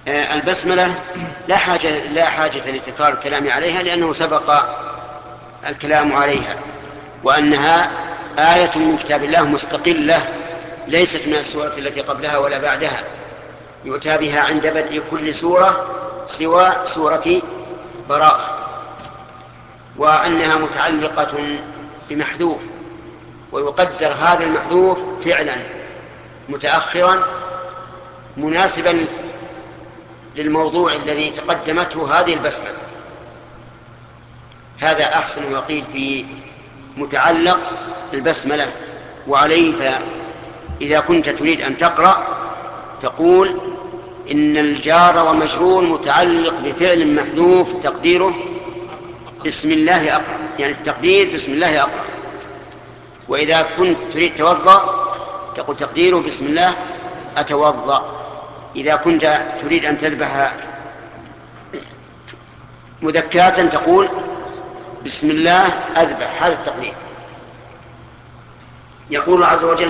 البسملة لا حاجة لتكرار الكلام عليها، لأنه سبق الكلام عليها، وأنها آية من كتاب الله مستقلة، ليست من السورة التي قبلها ولا بعدها، يؤتى بها عند بدء كل سورة سوى سورة براءة، وأنها متعلقة بمحذوف، ويقدر هذا المحذوف فعلا متأخرا مناسبا للموضوع الذي تقدمته هذه البسمة. هذا أحسن وقيل في متعلق البسملة. وعليه فإذا كنت تريد أن تقرأ تقول إن الجار ومجرور متعلق بفعل محذوف تقديره بسم الله أقرأ، يعني التقدير بسم الله أقرأ. وإذا كنت تريد توضأ تقول تقديره بسم الله أتوضأ. إذا كنت تريد أن تذبح مذكاة تقول بسم الله أذبح، هذا التقدير. يقول الله عز وجل